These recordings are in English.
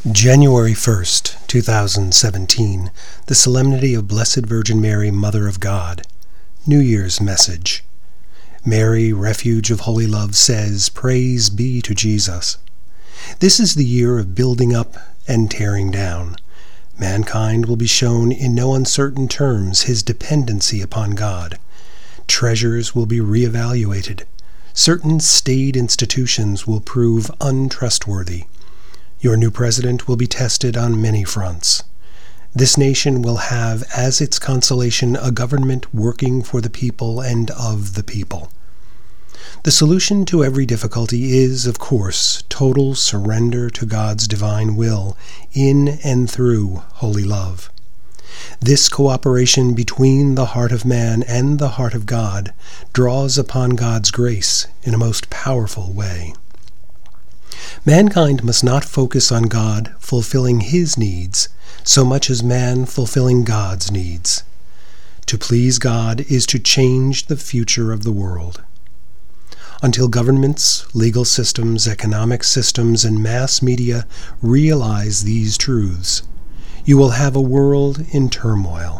January 1st, 2017, the Solemnity of Blessed Virgin Mary, Mother of God. New Year's Message. Mary, Refuge of Holy Love, says, Praise be to Jesus. This is the year of building up and tearing down. Mankind will be shown in no uncertain terms his dependency upon God. Treasures will be reevaluated. Certain staid institutions will prove untrustworthy. Your new president will be tested on many fronts. This nation will have as its consolation a government working for the people and of the people. The solution to every difficulty is, of course, total surrender to God's divine will in and through holy love. This cooperation between the heart of man and the heart of God draws upon God's grace in a most powerful way. Mankind must not focus on God fulfilling his needs so much as man fulfilling God's needs. To please God is to change the future of the world. Until governments, legal systems, economic systems, and mass media realize these truths, you will have a world in turmoil.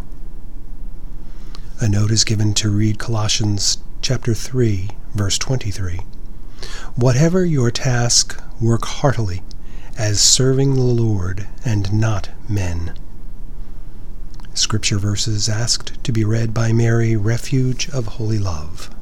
A note is given to read Colossians chapter 3, verse 23. Whatever your task, work heartily, as serving the Lord and not men. Scripture verses asked to be read by Mary, Refuge of Holy Love.